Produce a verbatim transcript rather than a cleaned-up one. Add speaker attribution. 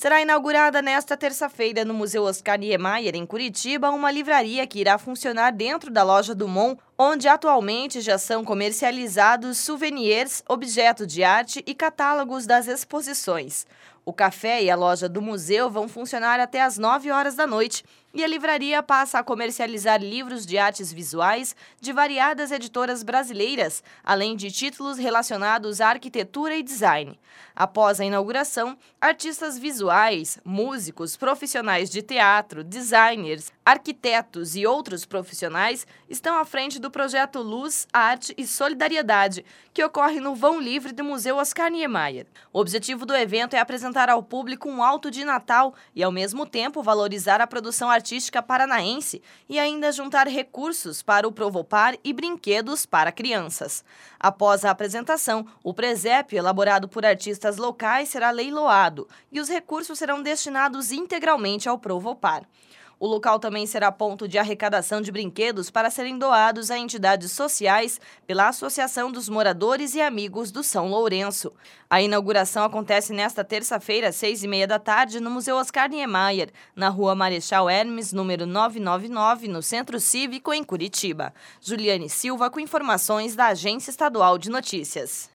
Speaker 1: Será inaugurada nesta terça-feira no Museu Oscar Niemeyer, em Curitiba, uma livraria que irá funcionar dentro da loja Dumont, onde atualmente já são comercializados souvenirs, objetos de arte e catálogos das exposições. O café e a loja do museu vão funcionar até às nove horas da noite e a livraria passa a comercializar livros de artes visuais de variadas editoras brasileiras, além de títulos relacionados à arquitetura e design. Após a inauguração, artistas visuais, músicos, profissionais de teatro, designers, arquitetos e outros profissionais estão à frente do projeto Luz, Arte e Solidariedade, que ocorre no vão livre do Museu Oscar Niemeyer. O objetivo do evento é apresentar ao público um alto de Natal e, ao mesmo tempo, valorizar a produção artística paranaense e ainda juntar recursos para o Provopar e brinquedos para crianças. Após a apresentação, o presépio elaborado por artistas locais será leiloado e os recursos serão destinados integralmente ao Provopar. O local também será ponto de arrecadação de brinquedos para serem doados a entidades sociais pela Associação dos Moradores e Amigos do São Lourenço. A inauguração acontece nesta terça-feira, às seis e meia da tarde, no Museu Oscar Niemeyer, na Rua Marechal Hermes, número novecentos e noventa e nove, no Centro Cívico, em Curitiba. Juliane Silva, com informações da Agência Estadual de Notícias.